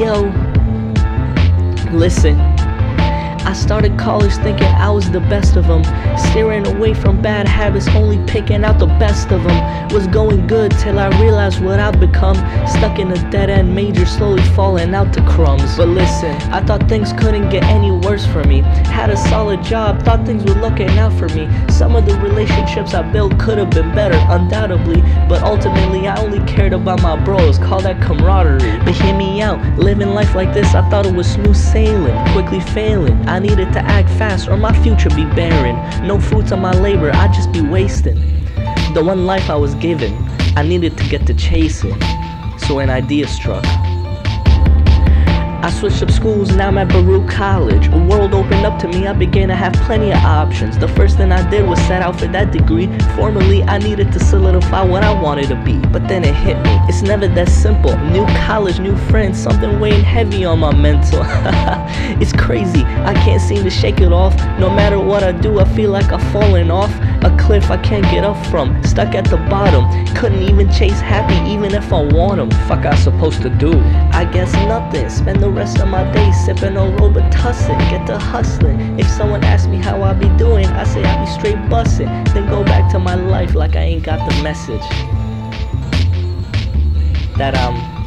Yo, listen, I started college thinking I was the best of them, steering away from bad habits, only picking out the best of them. Was going good till I realized what I've become, stuck in a dead-end major, slowly falling out to crumbs. But listen, I thought things couldn't get any worse for me. Had a solid job, thought things were looking out for me. Some of the relationships I built could have been better, undoubtedly, but ultimately I only cared about my bros, call that camaraderie. But hear me out, living life like this, I thought it was smooth sailing, quickly failing. I needed to act fast or my future be barren. No fruits of my labor, I'd just be wasting the one life I was given. I needed to get to chasing, so an idea struck. I switched up schools, now I'm at Baruch College. A world opened up to me, I began to have plenty of options. The first thing I did was set out for that degree. Formally, I needed to solidify what I wanted to be. But then it hit me, it's never that simple. New college, new friends, something weighing heavy on my mental. It's crazy, I can't seem to shake it off. No matter what I do, I feel like I'm falling off a cliff I can't get up from, stuck at the bottom. Couldn't even chase happy even if I want them. Fuck I supposed to do? I guess nothing, spend the rest of my day sipping on Robitussin, get to hustling. If someone asks me how I be doing, I say I be straight bussin', then go back to my life like I ain't got the message that I'm